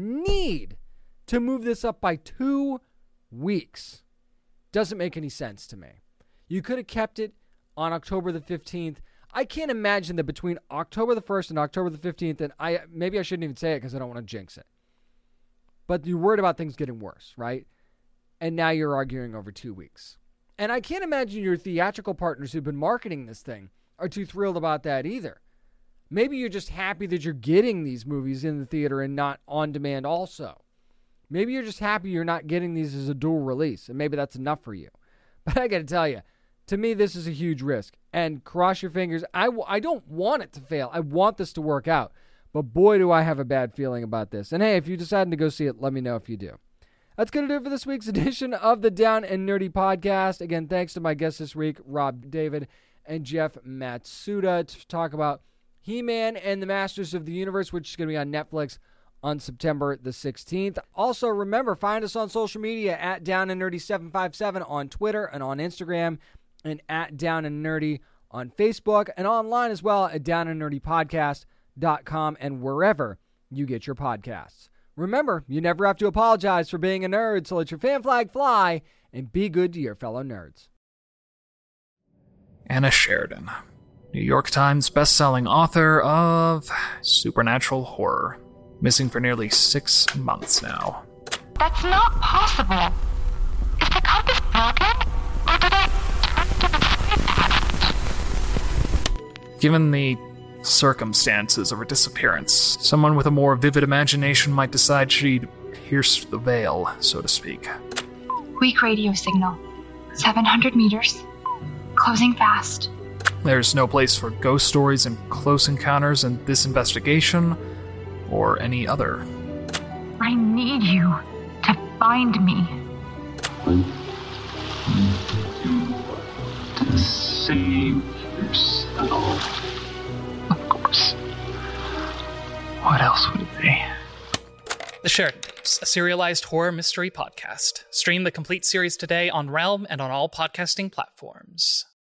to move this up by 2 weeks? Doesn't make any sense to me. You could have kept it on October the 15th. I can't imagine that between October the 1st and October the 15th, and maybe I shouldn't even say it because I don't want to jinx it. But you're worried about things getting worse, right? And now you're arguing over 2 weeks. And I can't imagine your theatrical partners who've been marketing this thing are too thrilled about that either. Maybe you're just happy that you're getting these movies in the theater and not on demand also. Maybe you're just happy you're not getting these as a dual release, and maybe that's enough for you. But I got to tell you, to me, this is a huge risk. And cross your fingers. I don't want it to fail. I want this to work out. But boy, do I have a bad feeling about this. And hey, if you decide to go see it, let me know if you do. That's going to do it for this week's edition of the Down and Nerdy Podcast. Again, thanks to my guests this week, Rob David and Jeff Matsuda, to talk about He-Man and the Masters of the Universe, which is going to be on Netflix on September the 16th. Also, remember, find us on social media at Down and Nerdy 757 on Twitter and on Instagram, and at Down and Nerdy on Facebook, and online as well at downandnerdypodcast.com and wherever you get your podcasts. Remember, you never have to apologize for being a nerd, so let your fan flag fly and be good to your fellow nerds. Anna Sheridan, New York Times bestselling author of supernatural horror, missing for nearly 6 months now. That's not possible. Is the compass broken? Or did I turn to the past? Given the circumstances of her disappearance, someone with a more vivid imagination might decide she'd pierced the veil, so to speak. Weak radio signal. 700 meters. Closing fast. There's no place for ghost stories and close encounters in this investigation, or any other. I need you to find me. To save yourself. Of course. What else would it be? The Sheridan Tapes, a serialized horror mystery podcast. Stream the complete series today on Realm and on all podcasting platforms.